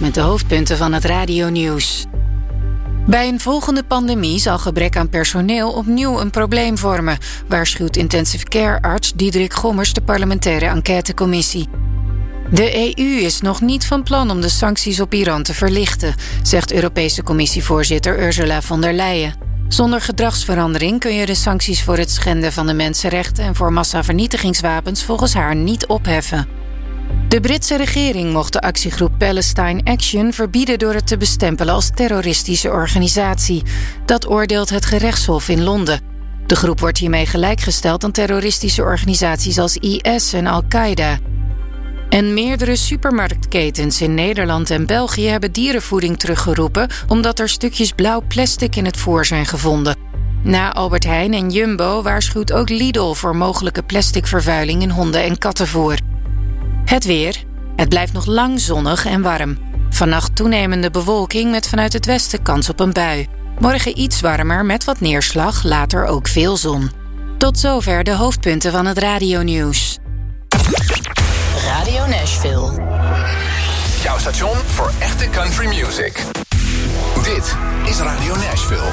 met de hoofdpunten van het radionieuws. Bij een volgende pandemie zal gebrek aan personeel opnieuw een probleem vormen, waarschuwt intensive care-arts Diederik Gommers de parlementaire enquêtecommissie. De EU is nog niet van plan om de sancties op Iran te verlichten, zegt Europese Commissievoorzitter Ursula von der Leyen. Zonder gedragsverandering kun je de sancties voor het schenden van de mensenrechten en voor massavernietigingswapens volgens haar niet opheffen. De Britse regering mocht de actiegroep Palestine Action verbieden door het te bestempelen als terroristische organisatie. Dat oordeelt het gerechtshof in Londen. De groep wordt hiermee gelijkgesteld aan terroristische organisaties als IS en Al-Qaeda. En meerdere supermarktketens in Nederland en België hebben dierenvoeding teruggeroepen omdat er stukjes blauw plastic in het voer zijn gevonden. Na Albert Heijn en Jumbo waarschuwt ook Lidl voor mogelijke plasticvervuiling in honden- en kattenvoer. Het weer. Het blijft nog lang zonnig en warm. Vannacht toenemende bewolking met vanuit het westen kans op een bui. Morgen iets warmer met wat neerslag, later ook veel zon. Tot zover de hoofdpunten van het radionieuws. Radio Nashville. Jouw station voor echte country music. Dit is Radio Nashville.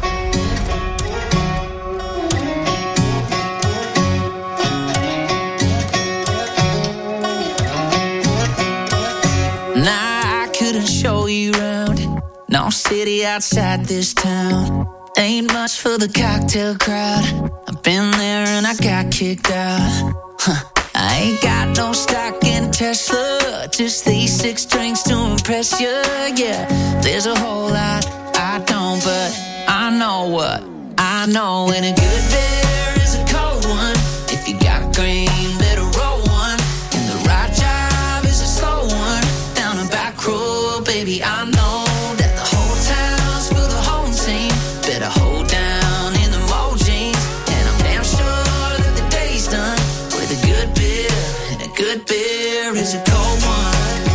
Nah, I couldn't show you around. No city outside this town. Ain't much for the cocktail crowd. I've been there and I got kicked out. I ain't got no stock in Tesla. Just these 6 drinks to impress you. Yeah, there's a whole lot I don't, but I know what I know. And a good beer is a cold one. If you got green, better roll one. And the right job is a slow one. Down a back road, baby, I know that the whole town's for the home team. Better hold down in the mall jeans. And I'm damn sure that the day's done with a good beer. And a good beer is a cold one.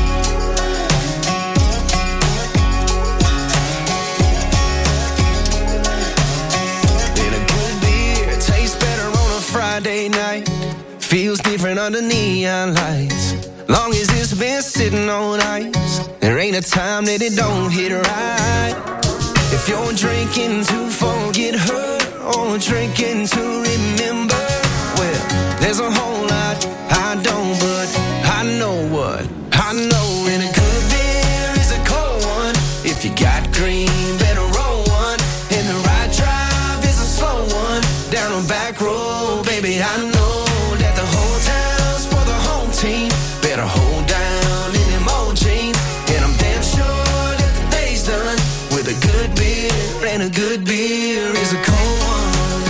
Friday night feels different under neon lights. Long as it's been sitting on ice, there ain't a time that it don't hit right. If you're drinking to forget her or drinking to remember, well, there's a whole lot I don't, but I know what I know. And a good beer is a cold one. If you got green, better roll one. And the right drive is a slow one. Down a back road, baby, I know that the whole town's for the home team. Better hold down in them old jeans. And I'm damn sure that the day's done with a good beer. And a good beer is a cold one.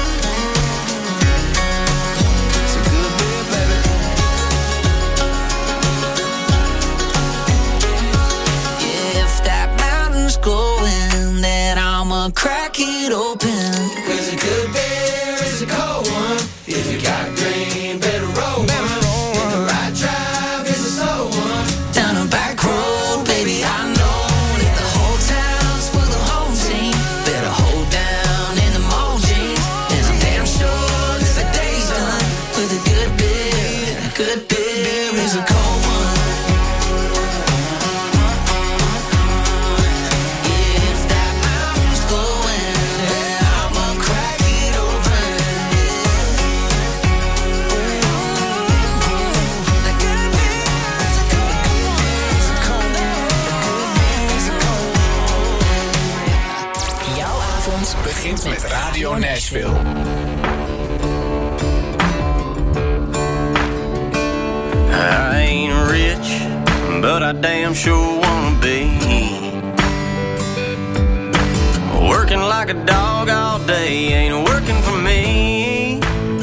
It's a good beer, baby. Yeah, if that mountain's glowing, then I'ma crack it open. 'Cause a good beer is a cold one. If you got green, better roll one. And the right drive is a slow one. Down a back road, baby, I know that the whole town's for the home team. Better hold down in the mall jeans. And I'm damn sure that the day's done with a good beer. And a good beer is a cold one. Yeah, if that mountain's glowing, then I'ma crack it open. The good beer is a cold one. Jouw avond Begint met Radio Nashville. I ain't rich, but I damn sure wanna be. Working like a dog all day ain't working for me.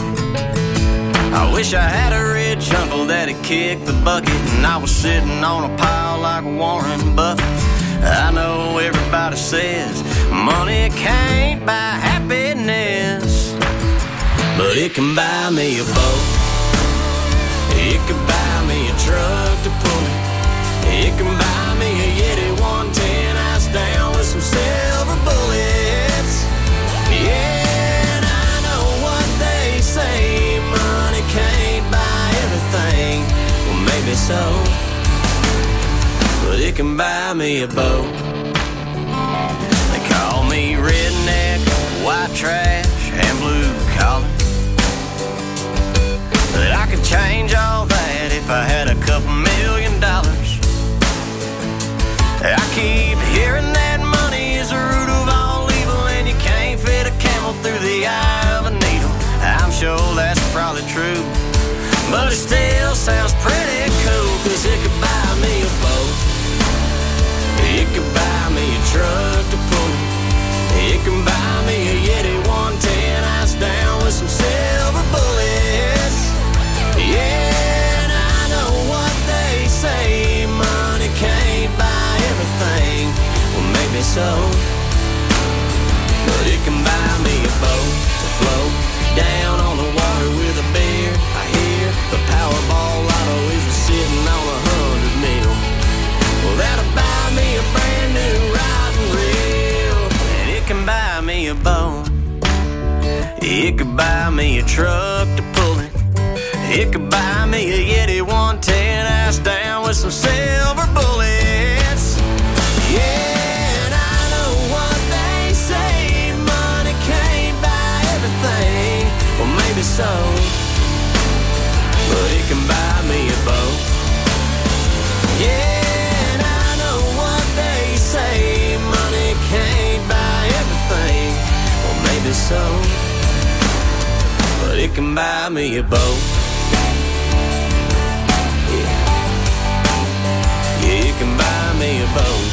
I wish I had a rich uncle that'd kick the bucket and I was sitting on a pile like Warren Buffett. I know everybody says money can't buy happiness, but it can buy me a boat. It can buy me a truck to pull it. It can buy me a Yeti 110 ice down with some silver bullets. Yeah, and I know what they say, money can't buy everything. Well, maybe so, but it it can buy me a boat. They call me redneck, white trash, and blue collar. But I could change all that if I had a couple $1 million. I keep hearing that money is the root of all evil, and you can't fit a camel through the eye of a needle. I'm sure that's probably true, but it still sounds pretty cool, 'cause it could buy me a boat. It could buy me a truck to pull it. It can buy me a Yeti 110 ice down with some silver bullets. Yeah, and I know what they say, money can't buy everything. Well, maybe so, but it can buy me a boat to float down on the water with a beer. I hear the Powerball lotto is sitting on 100 mil. Well, that'll buy me a brand new rod and reel. And it can buy me a boat. It could buy me a truck to pull it. It could buy me a Yeti 110 ass down with some silver bullets. Yeah, and I know what they say, money can't buy everything. Well, maybe so, but it can buy me a boat. Yeah, and I know what they say, money can't buy everything. Well, maybe so, but it can buy me a boat. Yeah, it can buy me a boat.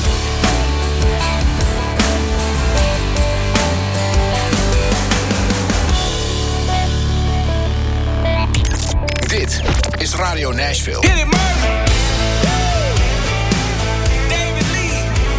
Dit is Radio Nashville. Hit it, Murphy. David Lee.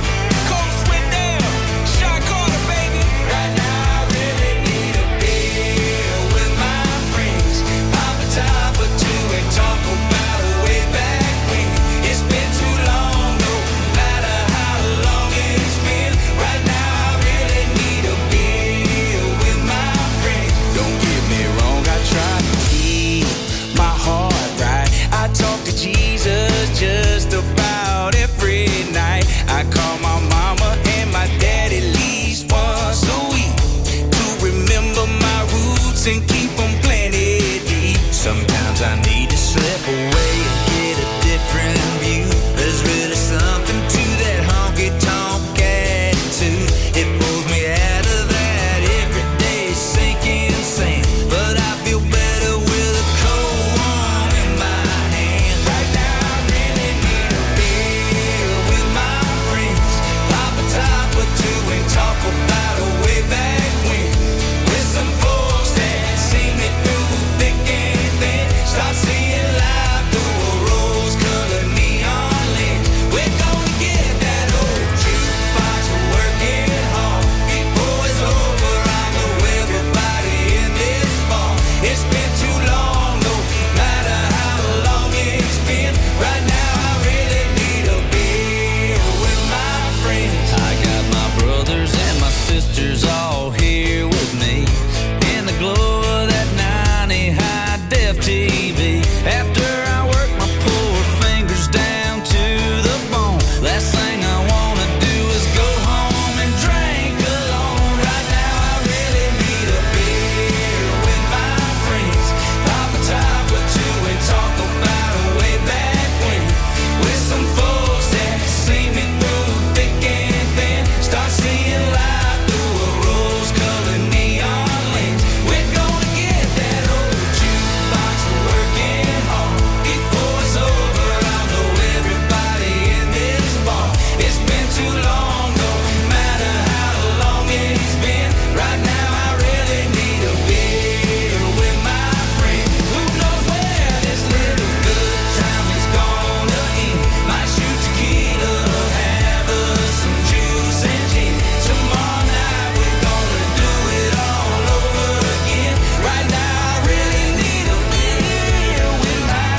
Cold Sweat Down. Sean Carter, baby. Right now I really need a beer with my friends. Pop a top or two and talk about a way back when. It's been too long, no matter how long it's been. Right now I really need a beer with my friends. Don't get me wrong, I try to keep my heart right. I talk to Jesus just about every night. I call my mama and my daddy at least once a week to remember my roots and keep them planted deep. Sometimes I need to slip away and get a different view. There's really something to that honky-tonk attitude. It pulls me out of that everyday sinking sand. But I feel better with a cold one in my hand. Right now I really need a beer with my friends. Pop a top or two and talk about a way back when. With some folks that see me through thick and thin. Start seeing life through a rose-colored neon lens. We're gonna get that old jukebox working hard. Before it's over, I know everybody in this bar. It's been too long, no matter how long it's been. Right now I really need a beer with my friends. I got my brothers and my sisters all here with me in the glow of that 90 high-def TV. After I work my poor fingers down to the bone, last thing I wanna do is go home and drink alone. Right now I really need a beer with my friends. Pop a top or two and talk about a way back when. With some folks that see me through thick and thin. Start seeing life through a rose-colored neon lens. We're gonna get that old jukebox working hard. Before it's over, I know everybody in this bar. It's been too long, no matter how long it's been. Right now I really need a beer with my friends. Who knows where this little good time is gonna end? Might shoot tequila, have us some juice and gin. Tomorrow night we're gonna do it all over again. Right now I really need a beer with my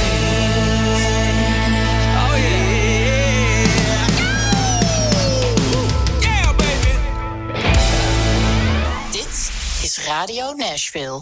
friends. Oh yeah. Yeah, baby. Dit is Radio Nashville.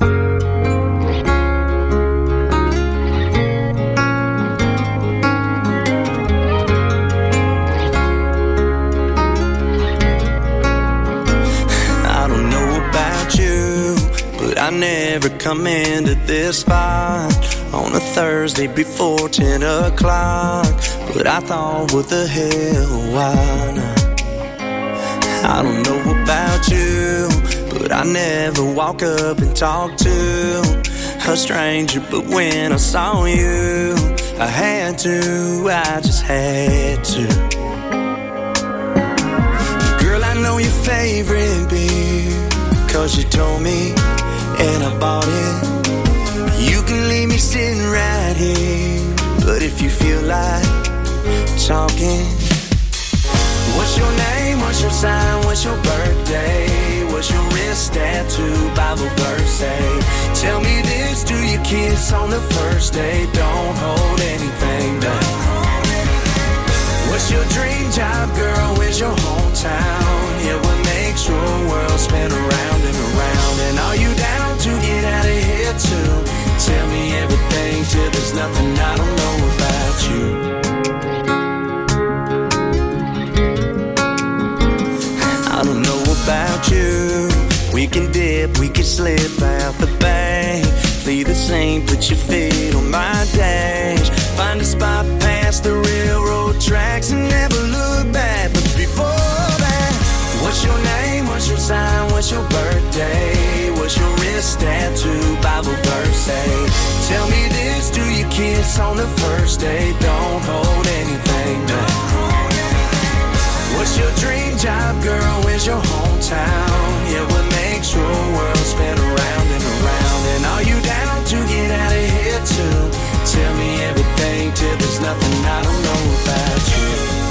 never come into this spot on a Thursday before 10 o'clock. But I thought, what the hell, why not? I don't know about you, but I never walk up and talk to a stranger. But when I saw you, I had to, I just had to. Girl, I know your favorite beer, 'cause you told me, and I bought it. You can leave me sitting right here, but if you feel like talking, what's your name, what's your sign, what's your birthday, what's your wrist tattoo, Bible verse say? Tell me this, do you kiss on the first day? Don't hold anything back. What's your dream job, girl, where's your hometown? Yeah, what makes your world spin around and around? And are you down to get out of here too? Tell me everything till there's nothing I don't know about you. I don't know about you. We can dip, we can slip out the bank. Play the same, put your feet on my dash. Find a spot past the railroad tracks and never look back. But before that, what's your name, what's your sign, what's your birthday, what's your wrist tattoo, Bible verse say? Tell me this, do you kiss on the first day? Don't hold anything back. What's your dream job, girl, where's your hometown? Yeah, what makes your world spin around and around? And are you down to get out of here too? Tell me everything till there's nothing I don't know about you.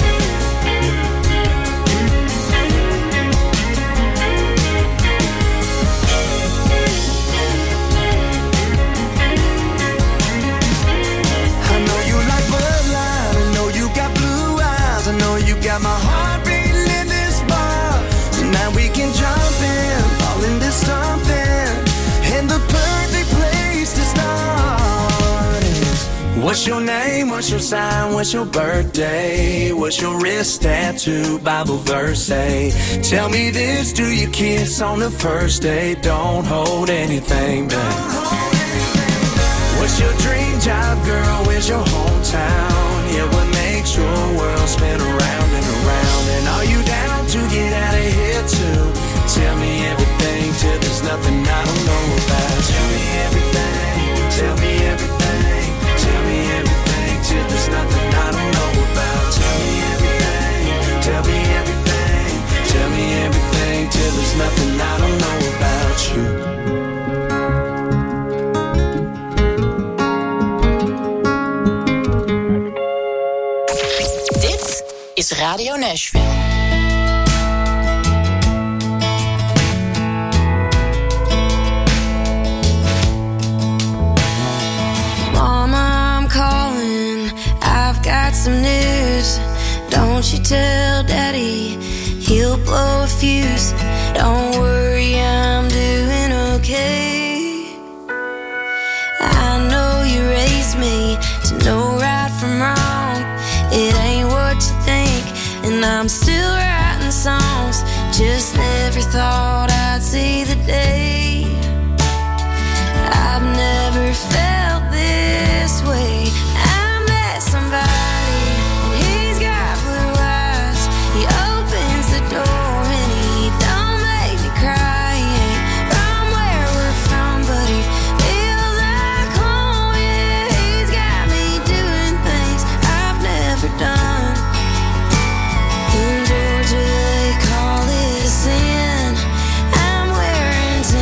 I know you like Bud Light, I know you got blue eyes, I know you got my heart beating in this bar. Tonight we can jump in, fall into something, and the perfect place to start is, what's your name, what's your sign, what's your birthday, what's your wrist tattoo, Bible verse say? Tell me this, do you kiss on the first day? Don't hold anything back. What's your dream job, girl, where's your hometown? Yeah, what makes your world spin around and around? And are you down to get out of here too? Tell me everything till there's nothing I don't know about. Tell me everything, tell me everything, tell me everything till there's nothing I don't know about. Tell me everything, tell me everything, tell me everything till there's nothing I don't know about you. Is Radio Nashville. Mama, I'm calling, I've got some news. Don't you tell Daddy, he'll blow a fuse. Don't worry, I'm doing okay. I know you raised me to know right from wrong. It ain't what you think, and I'm still writing songs. Just never thought I'd see the day. I've never felt this way. I met somebody, and he's got blue eyes. He opens the door, and he don't make me cry. He ain't from where we're from, but he feels like home. Yeah, he's got me doing things I've never done. In Georgia, they call it sin. I'm wearing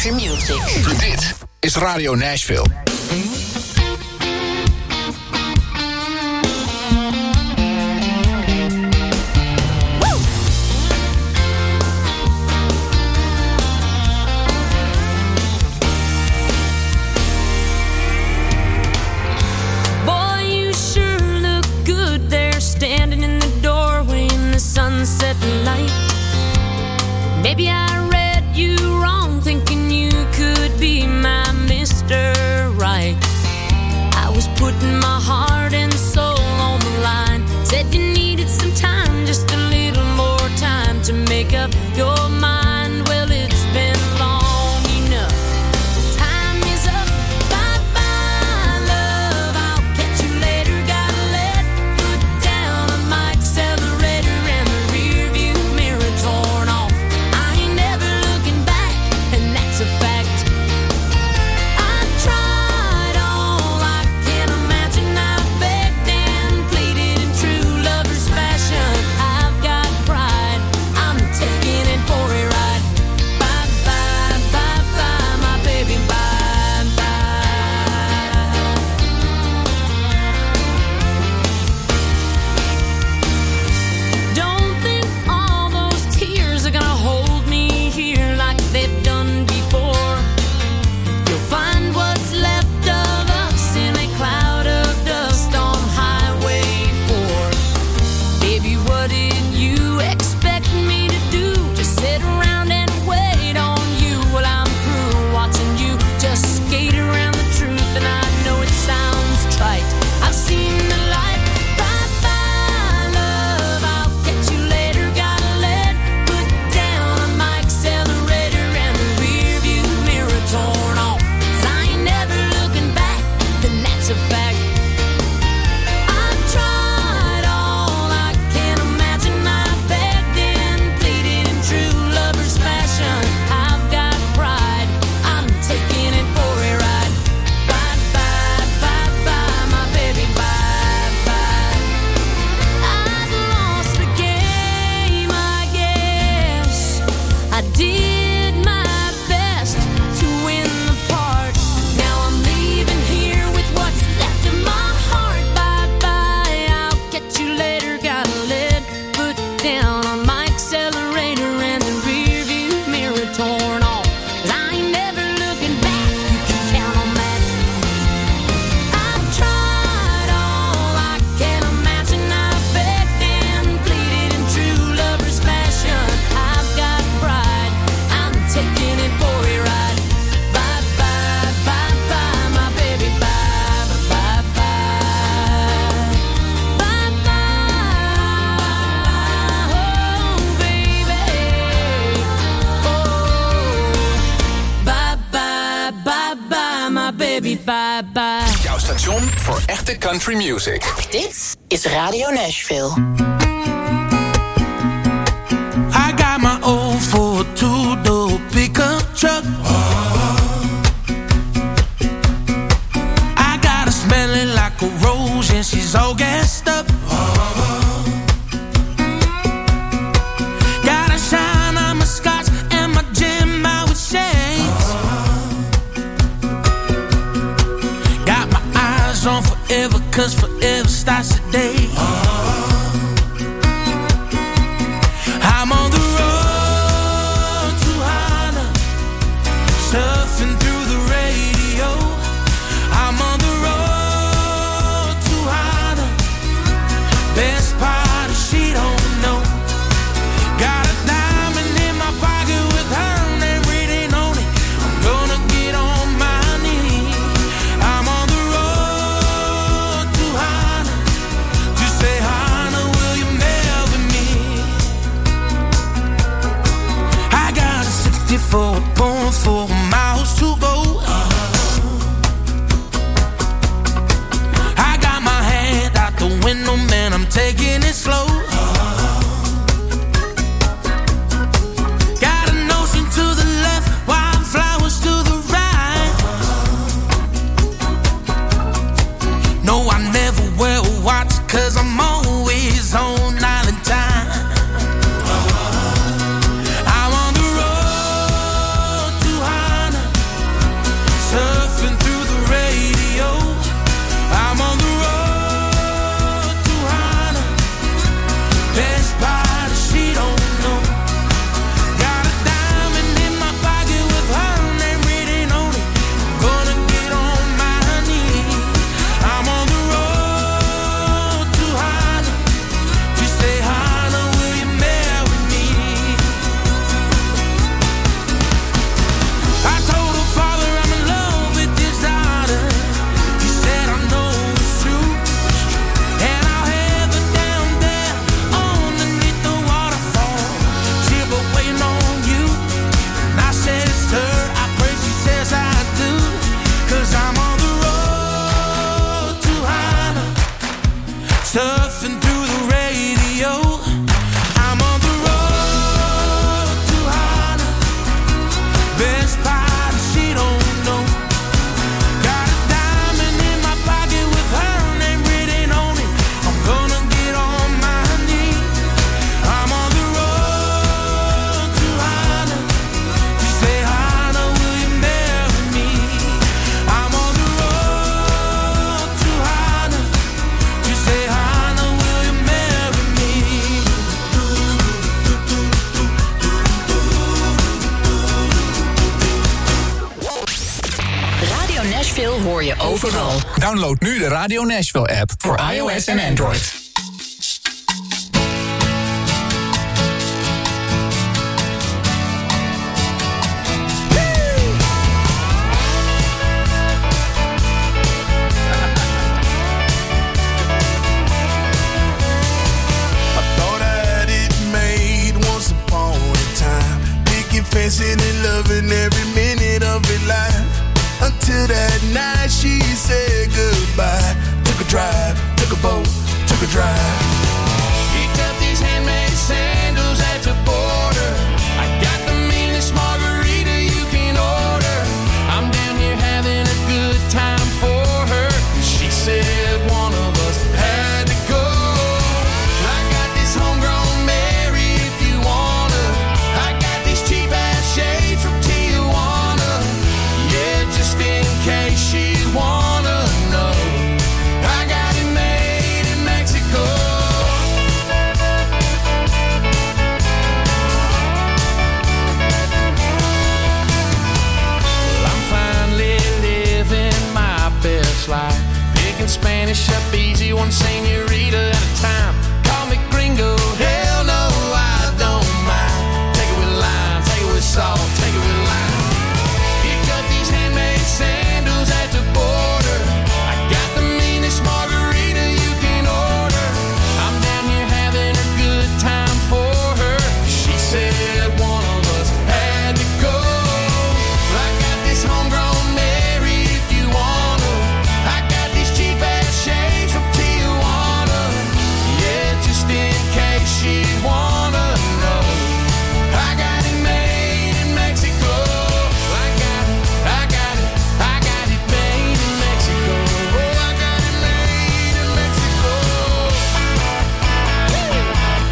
country music. Dit is Radio Nashville. Standing in the doorway in the sunset light. Maybe I read you wrong, thinking you could be my Mr. Right. I was putting my heart and soul on the line. Said you needed some time, just a little more time to make up your mind. Well, it's been long enough. Time is up. Bye-bye, love. I'll catch you later. Gotta let foot down on my accelerator and the rear view mirror torn off. I ain't never looking back, and that's a fact. I tried all I can imagine. I begged and pleaded in true lover's fashion. I've got pride. I'm taking it for a ride. Bye bye, bye bye, my baby, bye bye. Don't think all those tears are gonna hold me here like they've done before. You'll find what's left of us in a cloud of dust on Highway 4. Baby, what did you expect me to do? Just sit around and wait on you? Well, I'm through watching you just skate around the truth, and I know it sounds trite. I've seen the light. Bye bye, love. I'll catch you later. Gotta let foot down on my accelerator and the rear view mirror torn off. 'Cause I ain't never looking back, then that's a fact. I've tried all I can imagine. I begged and pleaded in true lover's fashion. I've got pride. I'm taking it for a ride. Bye bye, bye bye, my baby, bye bye. I've lost the game, I guess. I did my best to win the part. Now I'm leaving here with what's left of my heart. Bye bye, I'll catch you later. Gotta let foot down on my accelerator and the rear view mirror torn off. 'Cause I ain't never looking back. You can count on that. I've tried all I can imagine. I begged and pleaded in true lover's fashion. I've got pride. I'm taking it for a ride. Bye bye, bye bye, my baby, bye bye, bye bye. Bye bye, oh baby, oh. Bye bye, bye bye, my baby, bye bye. Jouw station voor echte country music. Dit is Radio Nashville. I got my old Ford two-door pickup truck. I got her smelling like a rose and she's all gassed up. Got a shine on my Scotch and my gym out with shades. Got my eyes on forever, 'cause forever starts today. I'm on the road to Hana, surfing through the radio. I'm on the road to Hana, best part is she don't know. Got a diamond in my pocket with her name written on it. I'm gonna get on my knees. I'm on the road to Hana, to surfing through the radio. I'm on the road to Hana. Best part she don't know. Got a diamond in my pocket with her name written on it. I'm gonna get on my knees. I'm on the road to Hana. She say, Hana, will you marry me? I'm on the road to Hana. She say, Hana, will you marry me? Radio Nashville hoor je overal. Download nu de Radio Nashville app voor iOS en Android. I thought I had it made once upon a time. Picking fencing and loving every minute of it life. Until that night she said goodbye. Took a drive, took a boat, took a drive. Picked up these handmade sandals at the border. I got the meanest margarita you can order. I'm down here having a good time for her. She said one of us had to go. I got this homegrown Mary if you wanna. I got these cheap ass shades from Tijuana. Yeah, just in case she wanna know. I got it made in Mexico. Well, I'm finally living my best life. Picking Spanish up easy, one señorita at a time. Call me gringo, hell no, I don't mind. Take it with lime, take it with salt, take it with lime. Picked up these handmade sandals at the border. I got the meanest margarita you can order. I'm down here having a good time for her. She said one of us had to go. I got this homegrown Mary if you wanna. I got these cheap ass shades from Tijuana. Yeah, just in case she wanna know. I got it made in Mexico. I got it, I got it, I got it made in Mexico. Oh, I got it made in Mexico. Play that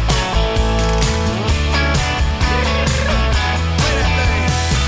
thing.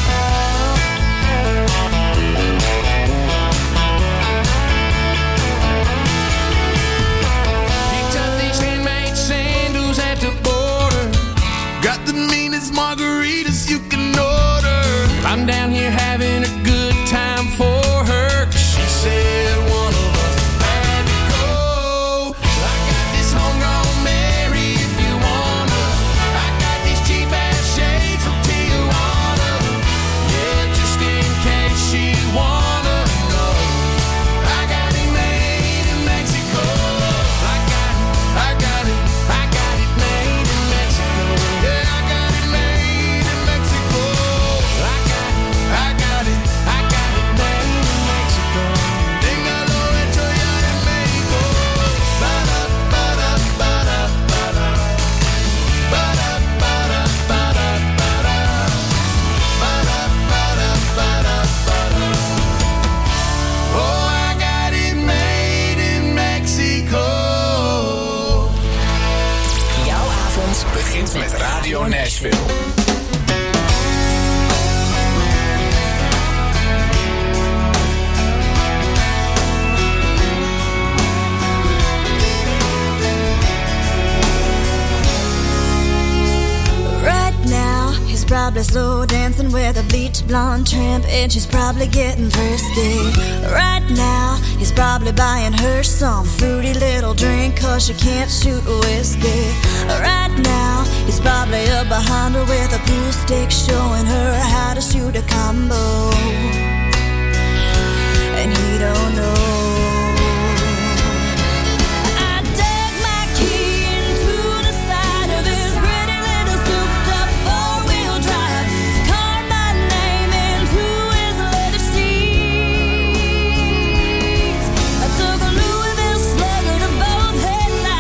Picked up these handmade sandals at the border. Got the meanest margaritas you can order. I'm down here having a good time for her. 'Cause she said one of us had to go. I got this homegrown Mary if you wanna. I got these cheap ass shades from Tijuana. Yeah, just in case she wanna know. I got it made in Mexico. I got it, I got it, I got it made in Mexico. Yeah, I got it made in Mexico. I got it, I got it, I got it made in Mexico. Dígalo hecho ya en México. Ba-da, ba-da, ba-da, ba-da. Ba-da, ba-da, ba-da, ba-da. Ba-da, ba-da, ba-da, ba-da. Oh, I got it made in Mexico. Jouw avond begint met Radio Nashville. Right now, he's probably slow dancing with a bleach blonde tramp, and she's probably getting thirsty. Right now, he's probably buying her some fruity little drink, 'cause she can't shoot whiskey. Right now, he's probably up behind her with a pool stick, showing her how to shoot a combo. And he don't know. I dug my key into the side of his pretty little souped-up four-wheel drive. Called my name into his leather seats. I took a Louisville Slugger to both headlights.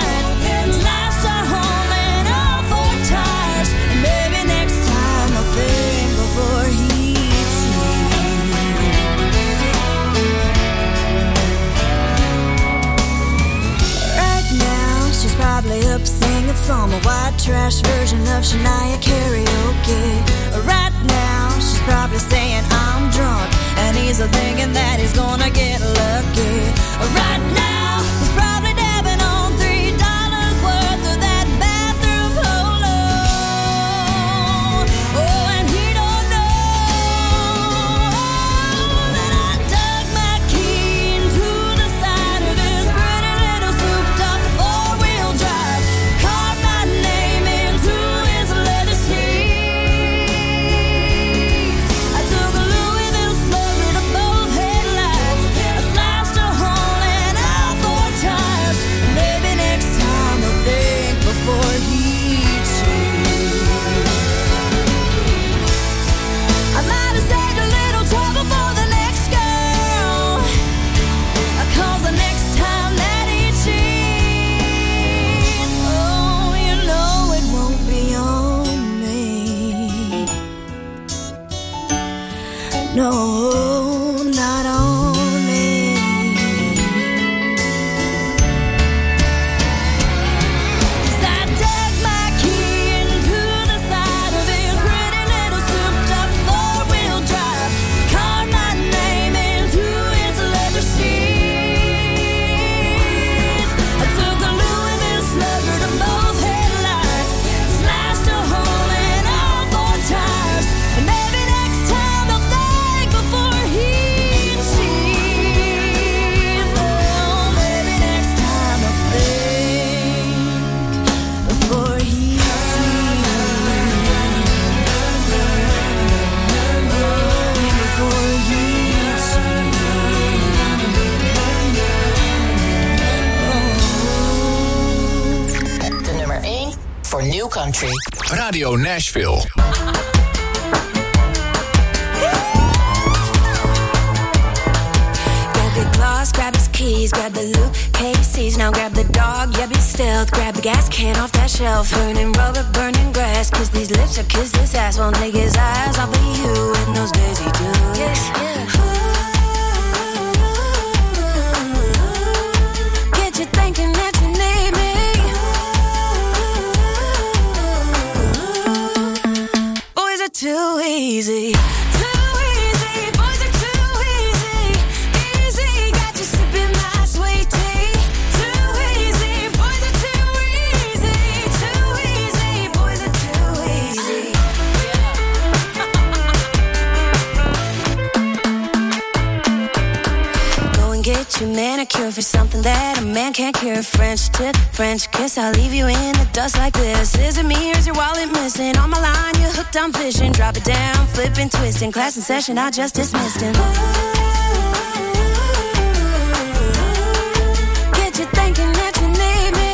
probably up singing some white trash version of Shania karaoke. Right now, she's probably saying I'm drunk, and he's thinking that he's gonna get lucky. Right now, he's probably dabbing on $3 worth of that bathroom polo. Oh, and he don't know that I dug my key into the side of his pretty little souped-up four-wheel drive, carved my name into his leather seats. I took a Louisville slugger to both headlights. I slashed a hole in all four tires. Maybe next time I'll think before he cheats. I might have saved a little trouble for the next girl, 'cause the next time that he cheats, oh, you know it won't be on me. No, not on me. 'Cause I dug my key into the side of his pretty little souped-up four-wheel drive, carved my name into his leather seats. I took a Louisville slugger to both headlights, slashed a hole in all four tires, and maybe next time I'll think before he cheats. Oh, maybe next time I'll think before he De nummer 1 voor New Country. Radio Nashville. Grab the gloss, grab his keys, grab the loot cases. Now grab the dog, yeah, be stealth. Grab the gas can off that shelf. Burning rubber, burning grass. Kiss these lips or kiss this ass. Won't take his eyes off of you in those daisy dukes. Get you thinking that you need me. Boys are too easy. Too easy, boys are too easy. Easy, got you sipping my sweet tea. Too easy, boys are too easy. Too easy, boys are too easy. Go and get your manicure for something that a man can't cure. French tip, French kiss, I'll leave you in the dust like this. Is it me or is your wallet missing? On my line, you're hooked, I'm fishing. Drop it down, flipping, twisting. Class in session, I just dismissed him. Get you thinking that you need me.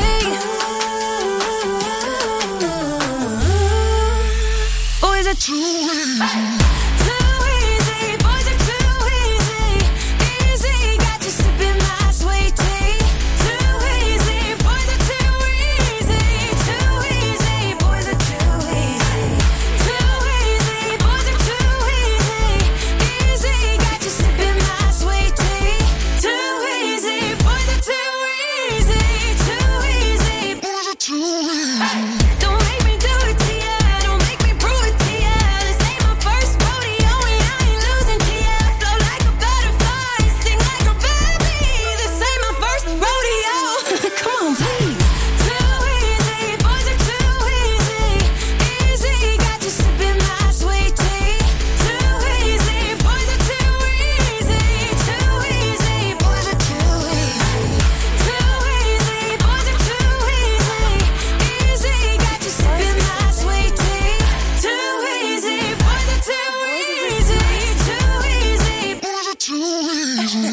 Boys are too easy. Too easy, boys are too easy. Easy, got you sipping my sweet tea. Too easy, boys are too easy. Too easy, boys are too easy. Too easy, boys are too easy. Easy, got you sipping my sweet tea. Too easy, boys are too easy. Too easy, boys are too easy. Don't make me do it to ya. Don't make me prove it to ya. This ain't my first rodeo, and I ain't losing to ya. Flow like a butterfly, sting like a baby. This ain't my first rodeo. Come on, please. Too easy, boys are too easy. Easy, got you sipping my sweet tea. Too easy, boys are too easy. Too easy, boys are too easy. Too easy, boys are too easy. Easy, got you sipping my sweet tea. Too easy, boys are too easy. Too easy, boys are too easy.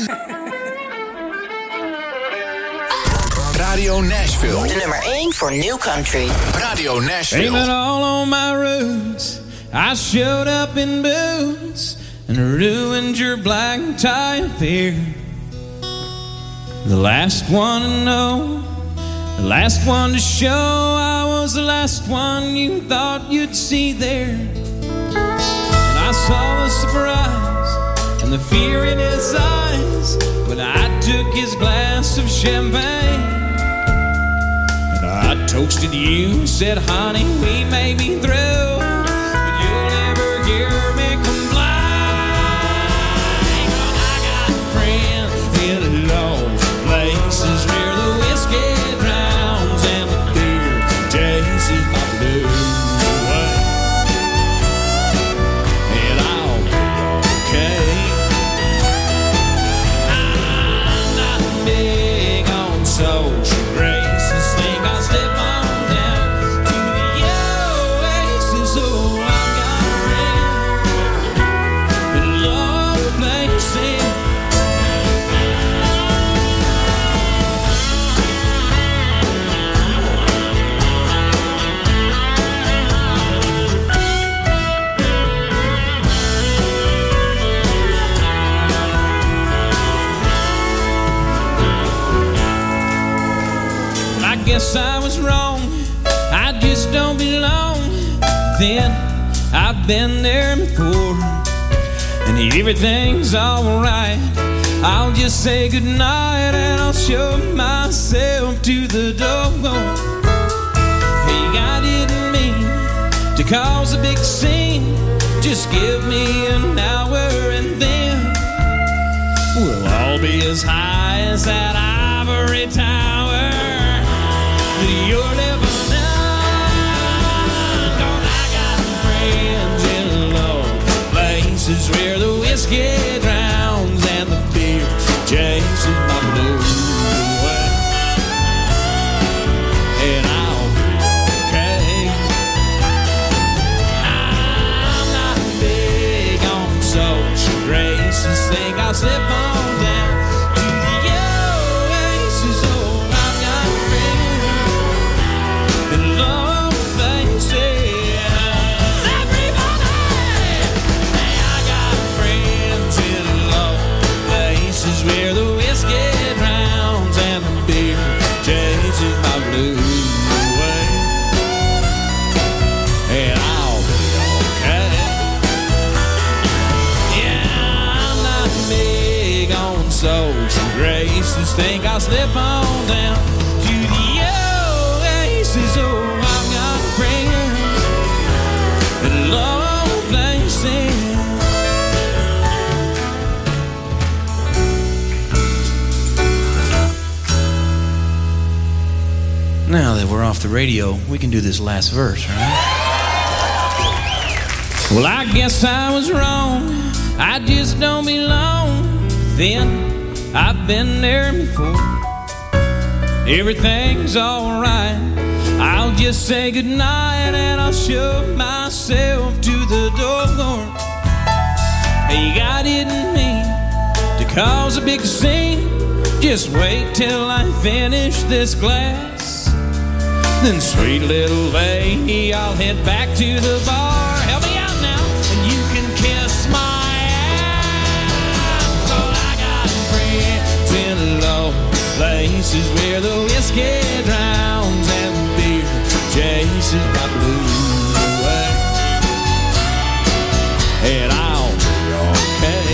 Radio Nashville. De nummer 1 voor New Country. Radio Blame Nashville. it all on my roots. I showed up in boots and ruined your black tie affair. The last one to know, the last one to show. I was the last one you thought you'd see there. And I saw the surprise and the fear in his eyes when I took his glass of champagne. And I toasted you, said, honey, we may be through, but you'll never hear me complain. I got friends in low places where the whiskey drowns and the beer chases my blues away. And I'll be okay. I'm not big on social graces. Think I'll slip on down to the oasis. Oh, I've got friends in low places. I guess I was wrong, I just don't belong. Then I've been there before, and everything's alright. I'll just say goodnight and I'll show myself to the door. Hey, I didn't mean to cause a big scene. Just give me an hour and then we'll all be as high as that ivory tower that you're living on. 'Cause I got friends in low places where the whiskey drowns and the beer chases my blues away. And I'll be okay. I'm not big on social graces. Think I'll slip on down to the oasis. Oh, I've got friends in low places. Everybody! Hey, I got friends in low places where the whiskey drowns and the beer chases my blues away. And I'll be okay. Yeah, I'm not big on social graces. Think I'll slip on down to the oasis. Oh, I've got friends in low places. Now that we're off the radio, we can do this last verse, right? Well, I guess I was wrong, I just don't belong. Then I've been there before, everything's alright. I'll just say goodnight and I'll show myself to the door. Hey, I didn't mean to cause a big scene. Just wait till I finish this glass. Then, sweet little lady, I'll head back to the bar. Help me out now, and you can kiss my ass. Oh, I got friends in low places where the whiskey drowns and the beer chases my blues away. And I'll be okay.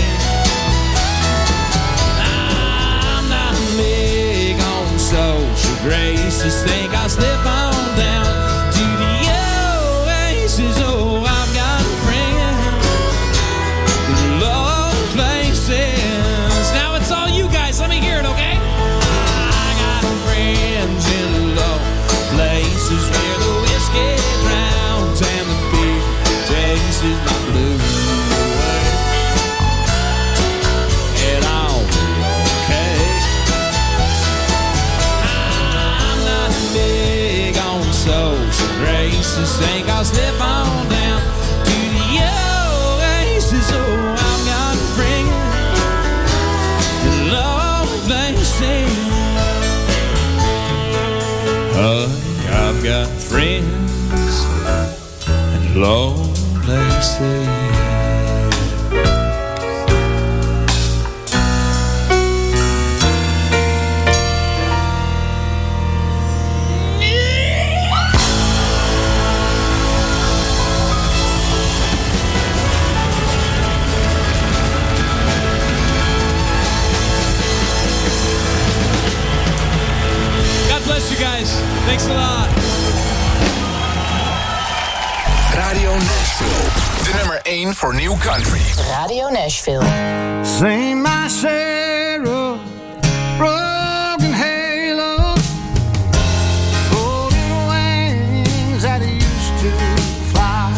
I'm not big on social graces. Think I'll slip on down to the oasis. Oh, I've got friends in low places. Now it's all you guys. Let me hear it, okay? I got friends in low places where the whiskey drowns and the beer chases my blues away. And I'll be okay. I'm not big on social graces. Think I'll slip on down to the oasis. Oh, I've got friends in low places. I've got friends in low places. God bless you guys. Thanks a lot. Radio Nashville. De nummer 1 voor New Country. Radio Nashville. Sing my share of broken halos, folded wings that used to fly.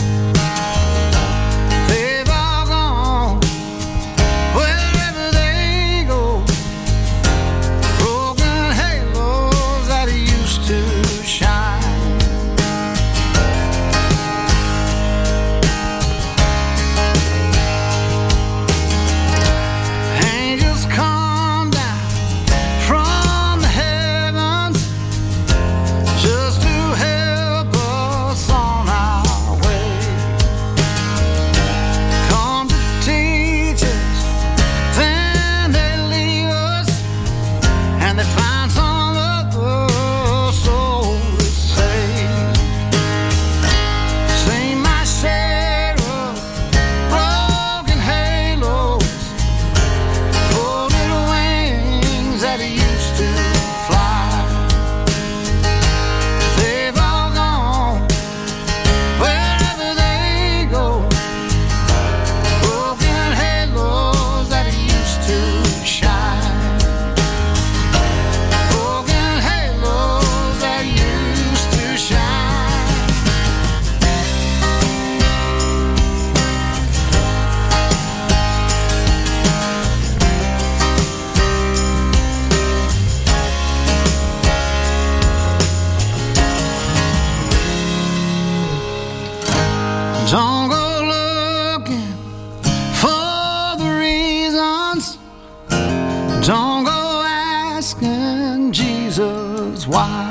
They've all gone wherever they go. Broken halos that used to shine. Angels come down from the heavens just to help us on our way. Come to teach us, then they leave us, and they find some other soul to save. Sing my share of broken halos, folded wings that used to fly. They've all gone wherever they go. Broken halos that used to shine. Broken halos that used to shine. Don't go looking for the reasons. Don't go asking Jesus why.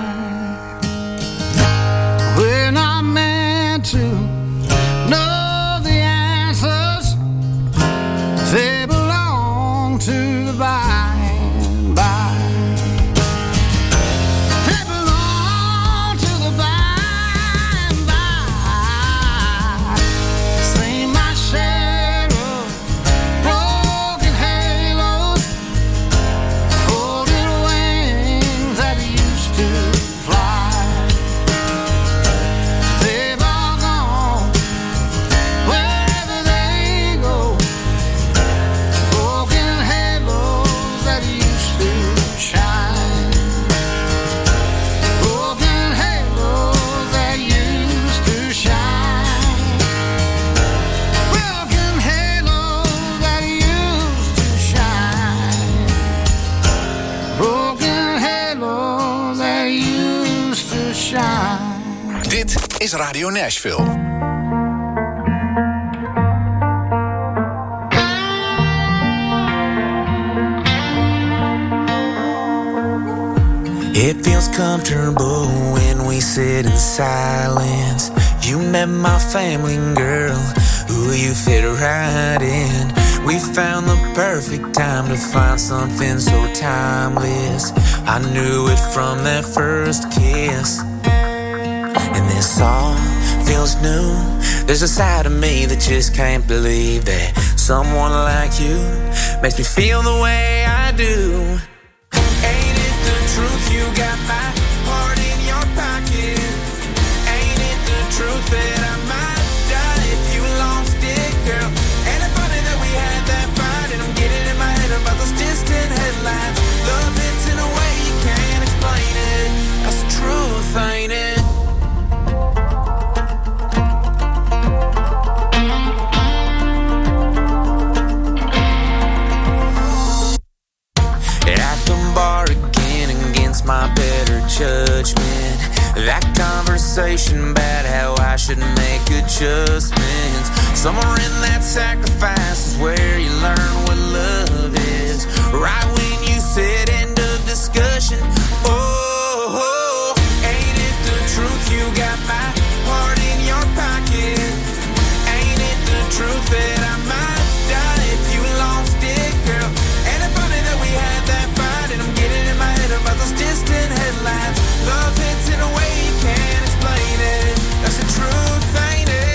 We're not meant to know the answers. They belong to the by and by. They belong to the by and by. Sing my share of broken halos, folded wings that used to fly. They've all gone wherever they go. Broken halos that used to shine. Broken halos that used to shine. Broken halos that used to shine. Broken halos that used to shine. Dit is Radio Nashville. It feels comfortable when we sit in silence. You met my family, girl. Ooh, you fit right in. We found the perfect time to find something so timeless. I knew it from that first kiss. And this all feels new. There's a side of me that just can't believe that someone like you makes me feel the way I do. Ain't it the truth? You got my heart in your pocket. Ain't it the truth that I might die if you lost it, girl? Ain't it funny that we had that fight and I'm getting in my head about those distant headlines? Love hits in a way you can't explain it. That's the truth, ain't it? At the bar again against my better judgment. That conversation about how I should make adjustments. Somewhere in that sacrifice is where you learn what love is. Right when you said end of discussion. Oh, ain't it the truth? You got my heart in your pocket. Ain't it the truth that I might die if you lost it, girl? Ain't it funny that we had that fight and I'm getting in my head about those distant headlines? Love hits in a way you can't explain it. That's the truth, ain't it?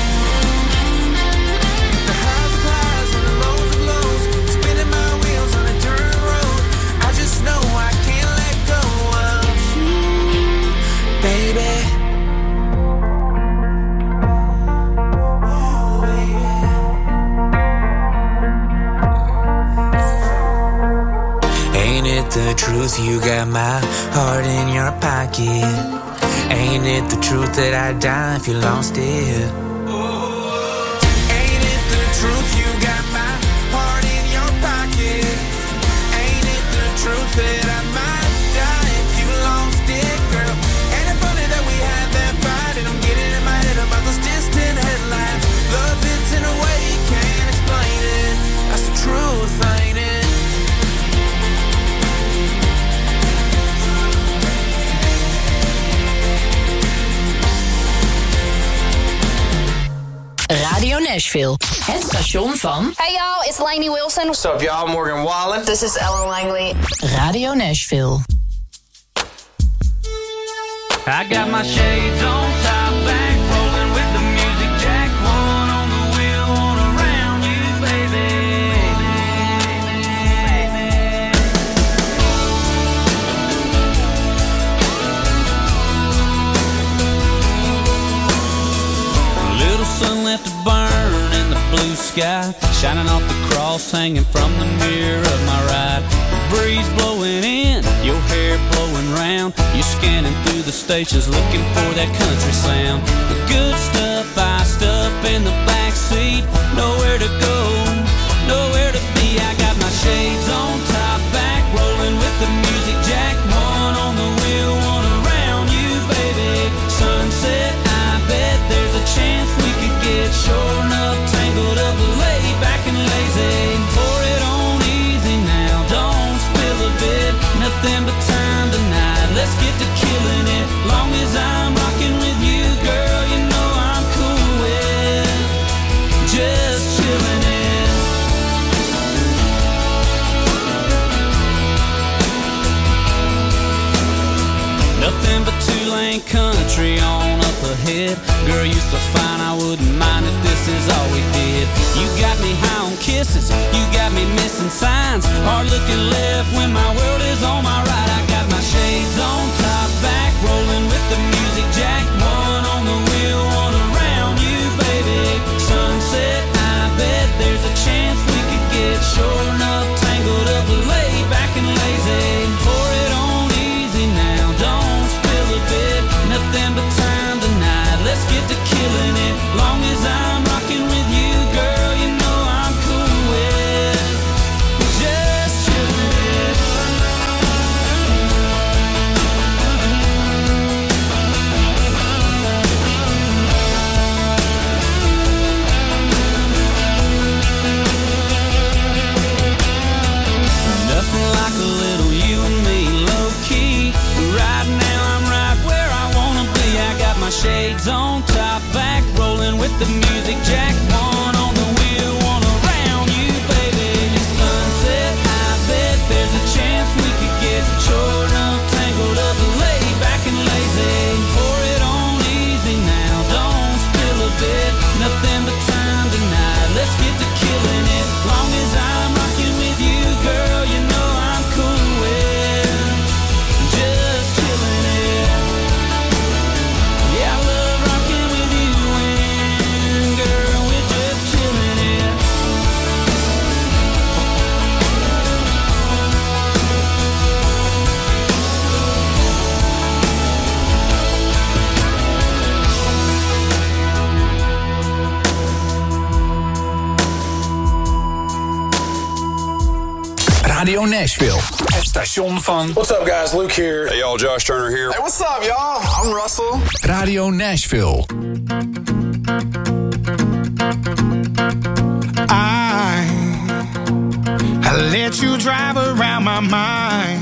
The highs of highs and the lows of lows, spinning my wheels on a the truth? You got my heart in your pocket. Ain't it the truth that I'd die if you lost it? Ain't it the truth? You got my heart in your pocket. Ain't it the truth that I might die if you lost it, girl? Ain't it funny that we had that fight and I'm getting in my head about those distant headlines? Love hits in a way you can't explain it. That's the truth, ain't it? Radio Nashville, het station van... Hey y'all, it's Lainey Wilson. What's up, y'all? Morgan Wallen. This is Ellen Langley. Radio Nashville. I got my shades on, top back, rolling with the music jack. One on the wheel, one around you, baby. Little sun left to burn in the blue sky, shining off the cross hanging from the mirror of my ride. The breeze blowing in, your hair blowing round. You're scanning through the stations looking for that country sound. The good stuff iced up in the back seat. Nowhere to go, nowhere to be. I got my shades on, top back, rolling with the music jack. One on the wheel, one around you, baby. Sunset, I bet there's a chance we could get sure enough tangled up, laid back and lazy. Pour it on easy now, don't spill a bit. Nothing but time tonight, let's get to killing it. Long as I'm rocking with you, girl, you know I'm cool with just chilling it. Nothing but two-lane country on up ahead. Girl, you so fine I wouldn't mind if this is all we did. You got me high on kisses, you got me missing signs. Hard looking left when my world is on my right. I got my shades on, top back, rolling with the music jack. One on the wheel, one around you, baby. Sunset, I bet there's a chance we could get sure enough tangled up, laid back and lazy. Pour it on easy now, don't spill a bit. Nothing but time tonight, let's get to killing it. Long as I'm rocking with you, girl, you know I'm cool with just chilling it. Nothing like a little you and me, low key. Right now I'm right where I wanna be. I got my shades on, top back, rolling with the music jack. One on the wheel, one around you, baby. It's sunset, I bet there's a chance we could get short up, tangled up, laid back and lazy. Pour it on easy now, don't spill a bit. Nothing but time tonight, let's get to killing it. Long as I'm rocking with you, girl, you know I'm cool with just chilling it. Yeah, I love rocking with you and girl, we're just chilling it. Radio Nashville, het station van... What's up, guys? Luke here. Hey, y'all. Josh Turner here. Hey, what's up, y'all? I'm Russell. Radio Nashville. I let you drive around my mind.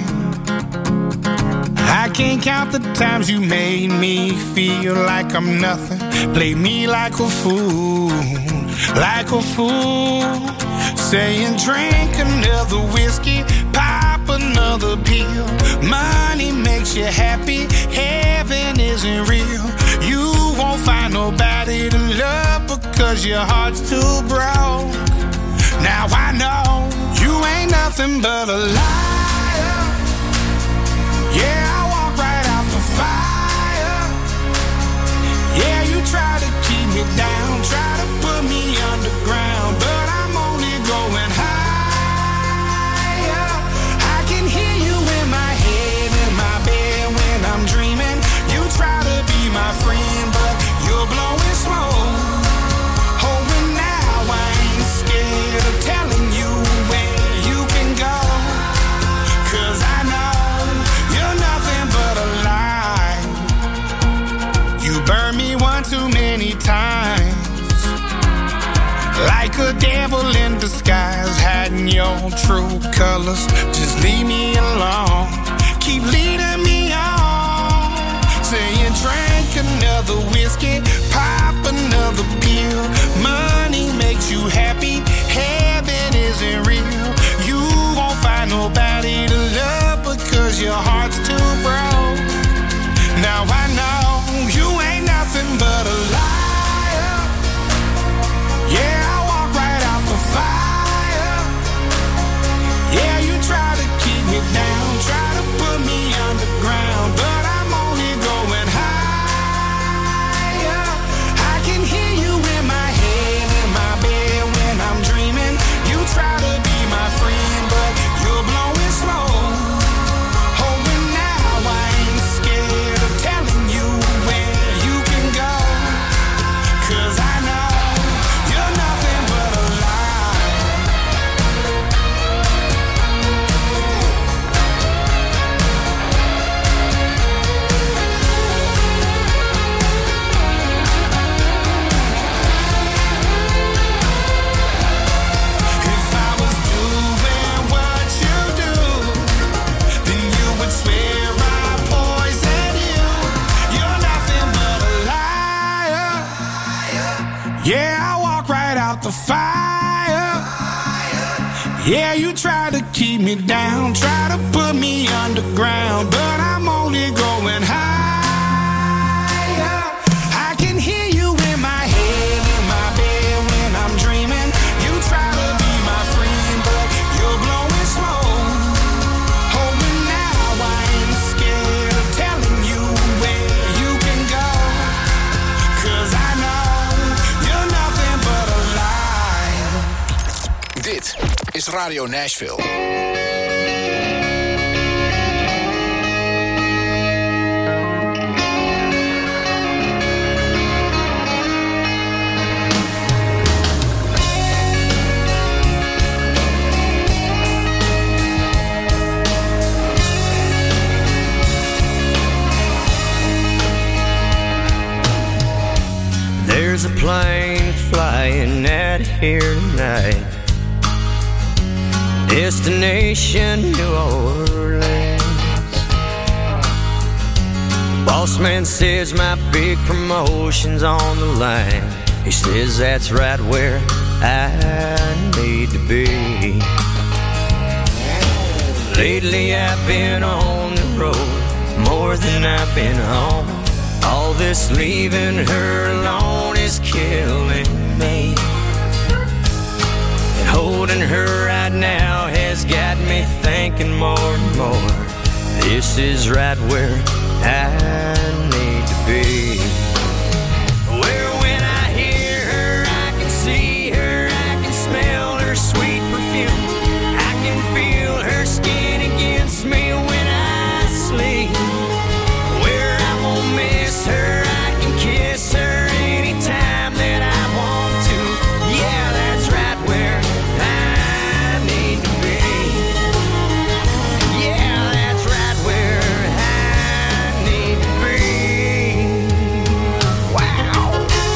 I can't count the times you made me feel like I'm nothing. Play me like a fool, like a fool. Saying drink another whiskey, pop another pill. Money makes you happy, heaven isn't real. You won't find nobody to love because your heart's too broke. Now I know you ain't nothing but a liar. Yeah, I walk right out the fire. Yeah, you try to keep me down, try to put me underground, but I'm only going higher. I can hear you your true colors. Just leave me alone. Keep leading me on. Saying drink another whiskey, pop another pill. Money makes you happy, heaven isn't real. You won't find nobody to love because your heart's too broke. Now I know you ain't nothing but a liar. Yeah, I walk right out the fire. Yeah, you try to keep me down, try to put me underground, but I'm only going higher. I can hear you in my head, in my bed when I'm dreaming. You try to be my friend, but you're blowing smoke. Oh, and now I ain't scared of telling you where you can go, 'cause I know you're nothing but a lie. If I was doing what you do, then you would swear I poisoned you. You're nothing but a liar. Yeah, I walk right out the fire. Yeah, you try to keep me down, try to put me underground, but I'm only going higher. I can hear you in my head, in my bed when I'm dreaming. You try to be my friend, but you're blowing smoke. Oh, and now I ain't scared of telling you where you can go, 'cause I know you're nothing but a lie. Dit is Radio Nashville. There's a plane flying out of here tonight. Destination New Orleans. Boss man says my big promotion's on the line. He says that's right where I need to be. Lately I've been on the road more than I've been home. All this leaving her alone is killing me. And holding her right now has got me thinking more and more. This is right where I need to be. Where when I hear her, I can see her, I can smell her sweet perfume. I can feel her skin against me when I sleep. Where I won't miss her, I can kiss her anytime that I want to. Yeah, that's right where I need to be. Yeah, that's right where I need to be. Wow.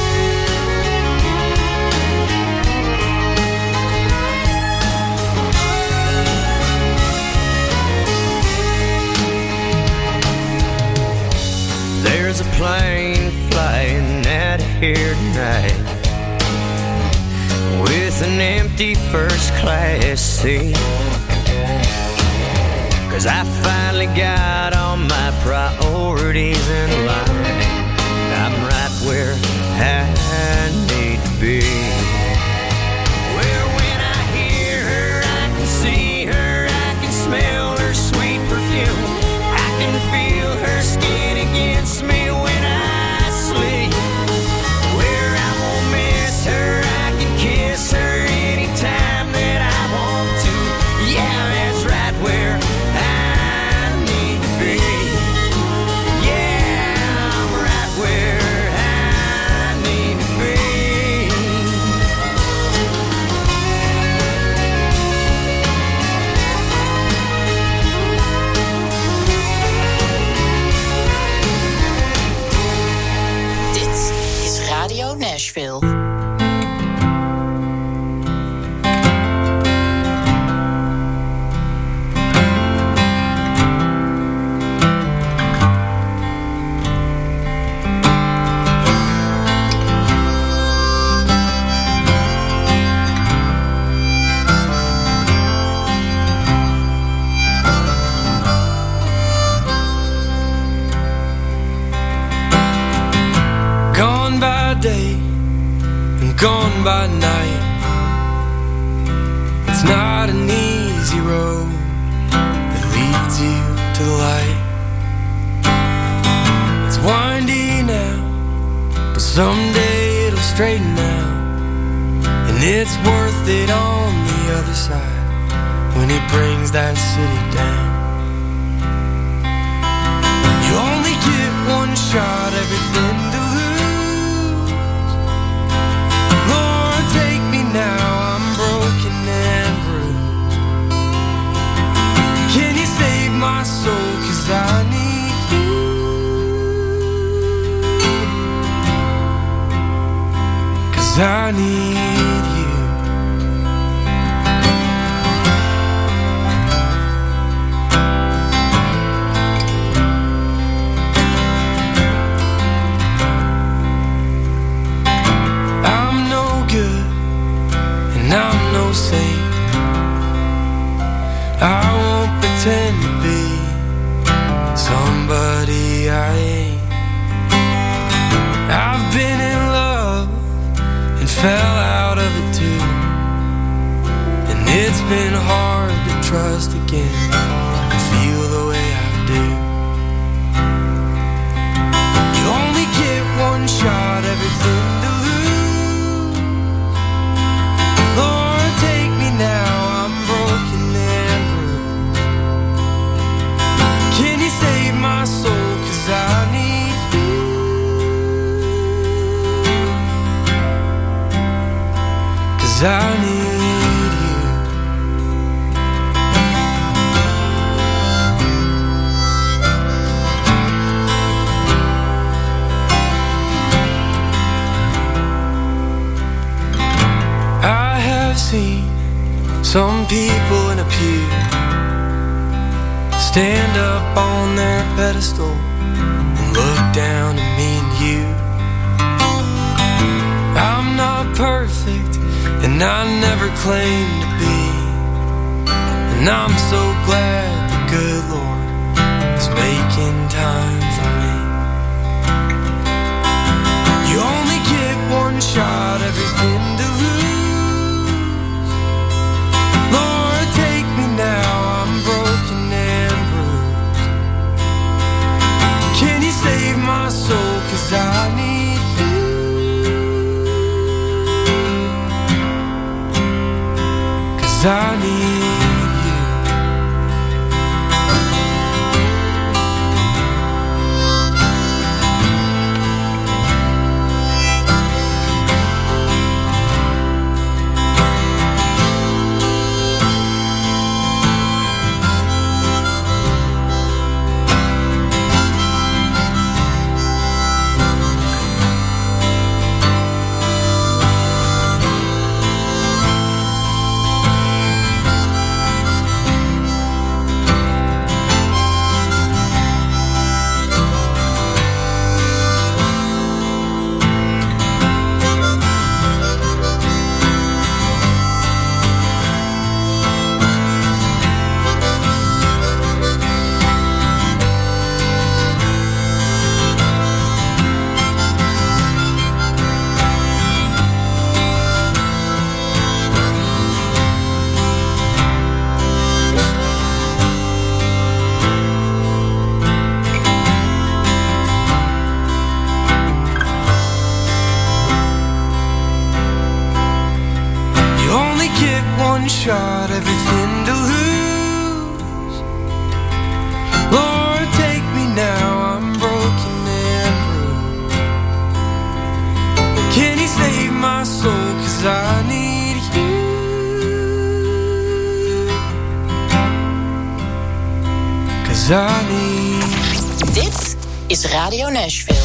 There's a plane flying out of here tonight with an empty first class seat. 'Cause I finally got all my priorities in line. I'm right where I need to be. Where when I hear her, I can see her, I can smell her sweet perfume. I can feel her skin against me when I sleep. Where I won't miss her, I can kiss her anytime that I want to. Yeah, that's right where I need to be. Yeah, by night. It's not an easy road that leads you to the light. It's windy now, but someday it'll straighten out. And it's worth it on the other side when it brings that city down. You only get one shot, everything to lose. Lord, take me now, I'm broken and bruised. Can you save my soul, 'cause I need you. 'Cause I need you. And I'm no saint. I won't pretend to be somebody I ain't. I've been in love and fell out of it too. And it's been hard to trust again and feel the way I do. You only get one shot, everything to lose. Lord, take me now, I'm broken and bruised. Can you save my soul, 'cause I need you. 'Cause I need you. I have seen some people in a pew stand up on their pedestal and look down at me and you. I'm not perfect and I never claimed to be. And I'm so glad the good Lord is making time for me. You only get one shot, everything to lose. Lord, take me now, I'm broken and bruised. Can you save my soul, 'cause I need you. 'Cause I need you. Shot, everything to lose. Lord, take me now, I'm broken and bruised. Can you save my soul, 'cause I need you. 'Cause I need you. Dit is Radio Nashville.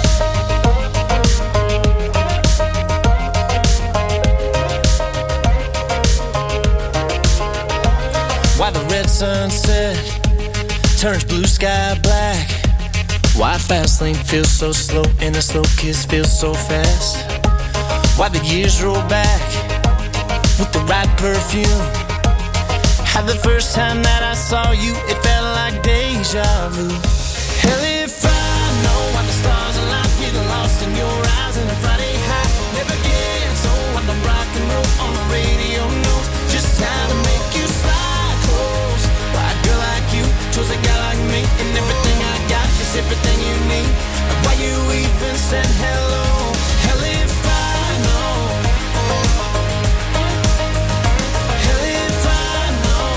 Why the red sunset turns blue sky black. Why fast lane feels so slow and the slow kiss feels so fast. Why the years roll back with the right perfume. How the first time that I saw you, it felt like deja vu. Hell, if I know why the stars align, get lost in your eyes in a Friday high. Never get so what the on the radio knows just how to make you slide close. Why a girl like you chose a guy like me, and everything I got is everything you need. Why you even said hello? Hell if I know. Hell if I know.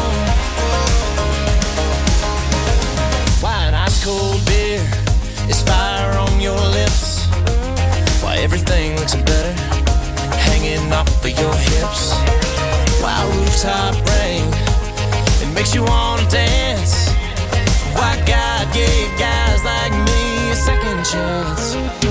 Why an ice cold beer is fire on your lips? Why everything looks better hanging off of your hips? Why rooftop rain, it makes you wanna dance? Why God gave guys like me a second chance?